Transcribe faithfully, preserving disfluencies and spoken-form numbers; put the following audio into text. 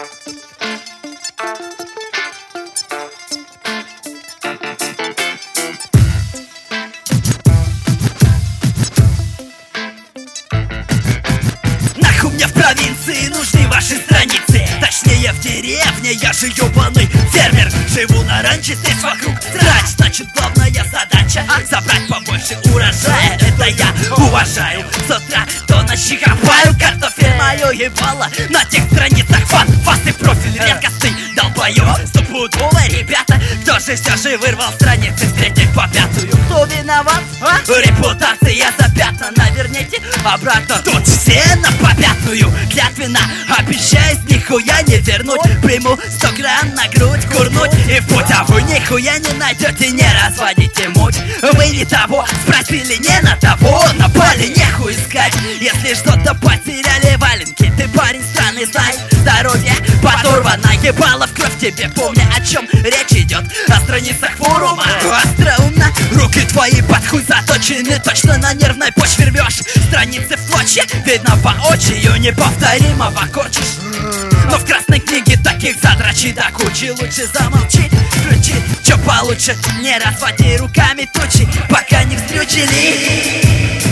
Нахуй мне в провинции нужны ваши страницы. Точнее в деревне, я же ёбаный фермер. Живу на ранче, здесь вокруг срач. Значит главная задача забрать побольше урожая. Это я уважаю. С утра до ночи копаю картофель, мою ебало. На тех страницах фан, фасты, профиль редкостный долбоёб. Стопудово, ребята, кто же все же вырвал страницы с третьей по пятую? Кто виноват? А? Репутация запятна, наверните обратно. Тут все на попятную, клятвенно обещаюсь нихуя не вернуть. Приму сто грамм на грудь, курнуть и в путь. А вы нихуя не найдете, не разводите муть. Вы не того спросили, не на того напали, нехуй искать. Если что-то потеряли валенки, ты парень странный, знай. Здоровье подорвано, ебало в кровь тебе. Помни, о чем речь идет, о страницах форума. Остроумно, руки твои под хуй заточены. Точно на нервной почве рвешь страницы в клочья. Видно воочию, неповторимо покорчишь. Но в красной книге таких задрачи до кучи. Лучше замолчи, включи, чё получше. Не разводи руками тучи, пока не встрючили.